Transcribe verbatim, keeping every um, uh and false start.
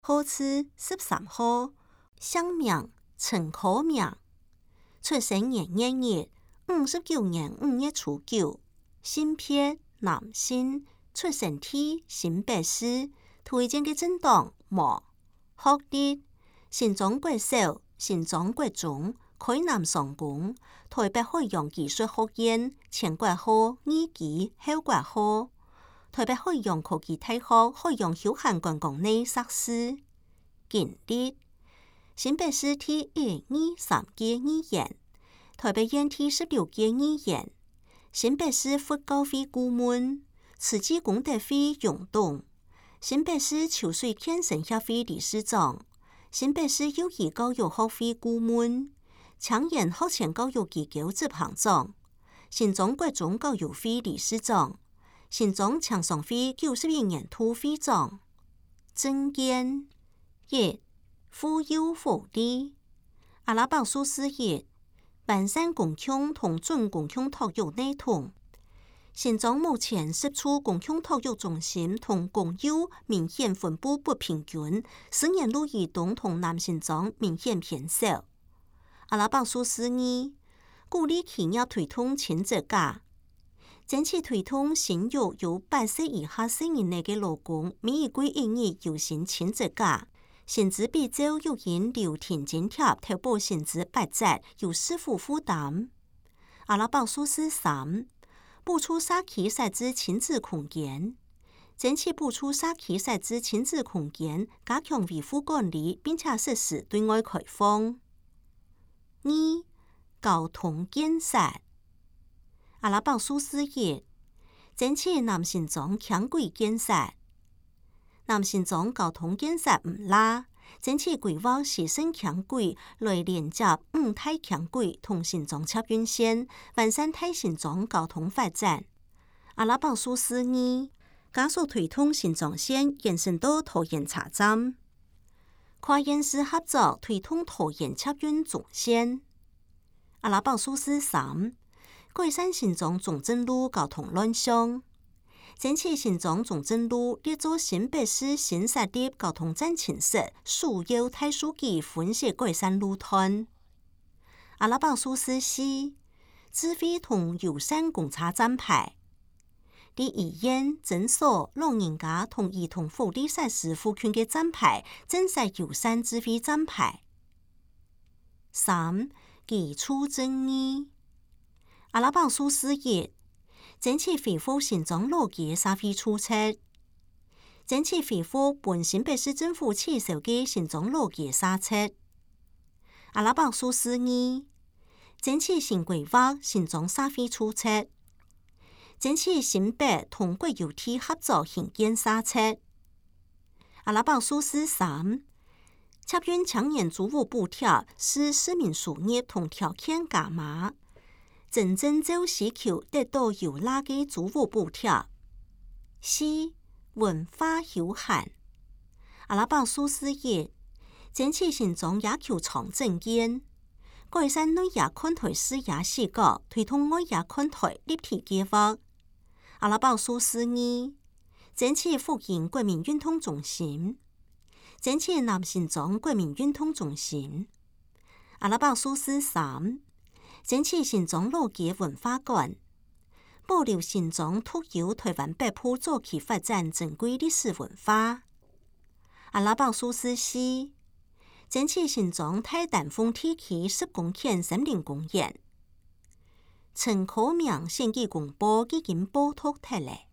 好次十三号，乡名陈可明，出生年一日，五十九年五月初九，性别男性，出生地新北市，推荐嘅政党无，学历新中国小、新中国中、海南商工、台北海洋技术學院前掛號二級後掛號，台北海洋科技大學海洋休閒觀光內碩士。經歷新北市第一二三屆議員，台北縣第十六屆議員，新北市佛教會顧問，慈濟功德會勇董，新北市秋水健身協會理事長，新北市幼兒教育學會顧問，青年學前教育機構執行長，新中國中教育會理事長，新中青商會九十一年度會長。政見一、婦幼福利，阿拉伯數字一，完善公共同準公共托育內容。新中目前十處公共托育中心同公幼明顯分布不平均，使年路兒童同男性中明顯偏少。阿拉伯數字二，鼓勵企業推動親職假，爭取推動生育由八歲以下成人內嘅勞工每一季一日有薪親職假，薪資比照育嬰留停津貼投保薪資八折，由師傅負擔。阿拉伯數字三，補助社區設置親子空間，爭取補助社區設置親子空間，加強維護管理，並且實施對外開放。二、交通建設，阿拉伯數字一，爭取南新莊輕軌建設，南新莊交通建設唔拉，爭取規劃西勝輕軌來連接五泰輕軌同新莊捷運線，完善泰新莊交通發展。阿拉伯數字二，加速推動新莊線延伸到桃園車站，跨縣市合作推動桃園捷運總線。阿拉伯數字三，改善新莊中正路交通亂象，爭取新莊中正路列作新北市新設立交通站清晰，需要大數據分析改善路段。阿拉伯數字四，智慧同友善公車站牌，第醫院、診所、老人家同兒童福利設施附近嘅站牌，正式友善智慧站牌。三、基礎正義，阿拉伯數字一，爭取恢復新莊老街社會厝冊，爭取恢復本新北市政府起草嘅新莊老街社冊。阿拉伯數字二，爭取新規劃新莊社會厝冊，爭取新北同國有體合作興建社冊。阿拉伯數字三，捷運青年租屋補貼是市民收入同條件加碼，真正就需求得到有拉嘅租屋補貼。四、文化休閒，阿拉伯數字一，爭取新莊野球場整建，改善內野看台視野視覺，推動外野看台立體計劃。阿拉伯數字二，爭取復興國民運動中心，爭取南新莊國民運動中心。阿拉伯數字三，爭取新莊老街文化館，保留新莊特有台灣北部早期發展珍貴歷史文化。阿拉伯數字四，爭取新莊太丹鳳地區十公頃森林公園。陳可明選舉公報已經報讀出來。